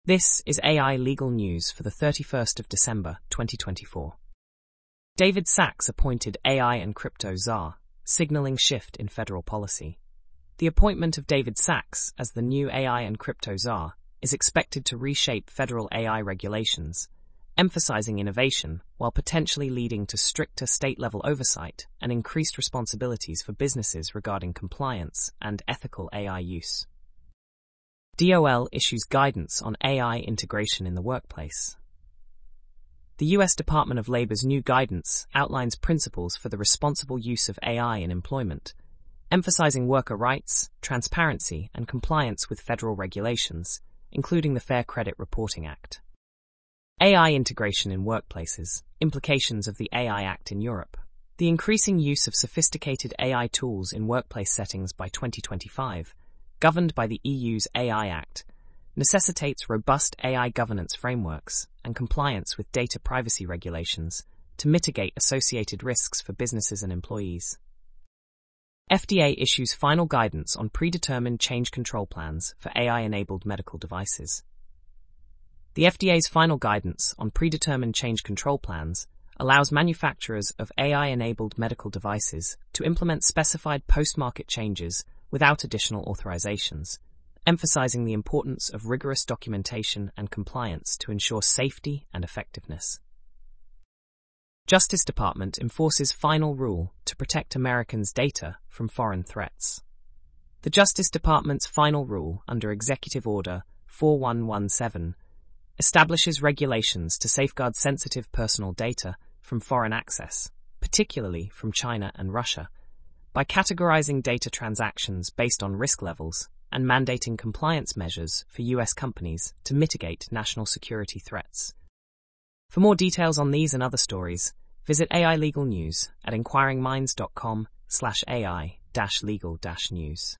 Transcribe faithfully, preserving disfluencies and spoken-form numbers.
This is A I Legal News for the thirty-first of December, twenty twenty-four. David Sacks appointed A I and crypto czar, signaling shift in federal policy. The appointment of David Sacks as the new A I and crypto czar is expected to reshape federal A I regulations, emphasizing innovation while potentially leading to stricter state-level oversight and increased responsibilities for businesses regarding compliance and ethical A I use. D O L issues guidance on A I integration in the workplace. The U S Department of Labor's new guidance outlines principles for the responsible use of A I in employment, emphasizing worker rights, transparency, and compliance with federal regulations, including the Fair Credit Reporting Act. A I integration in workplaces, implications of the A I Act in Europe. The increasing use of sophisticated A I tools in workplace settings by twenty twenty-five, governed by the E U's A I Act, necessitates robust A I governance frameworks and compliance with data privacy regulations to mitigate associated risks for businesses and employees. F D A issues final guidance on predetermined change control plans for A I-enabled medical devices. The F D A's final guidance on predetermined change control plans allows manufacturers of A I-enabled medical devices to implement specified post-market changes without additional authorizations, emphasizing the importance of rigorous documentation and compliance to ensure safety and effectiveness. Justice Department enforces final rule to protect Americans' data from foreign threats. The Justice Department's final rule under Executive Order forty-one seventeen establishes regulations to safeguard sensitive personal data from foreign access, particularly from China and Russia, by categorizing data transactions based on risk levels and mandating compliance measures for U S companies to mitigate national security threats. For more details on these and other stories, visit A I Legal News at inquiring minds dot com slash A I dash legal dash news.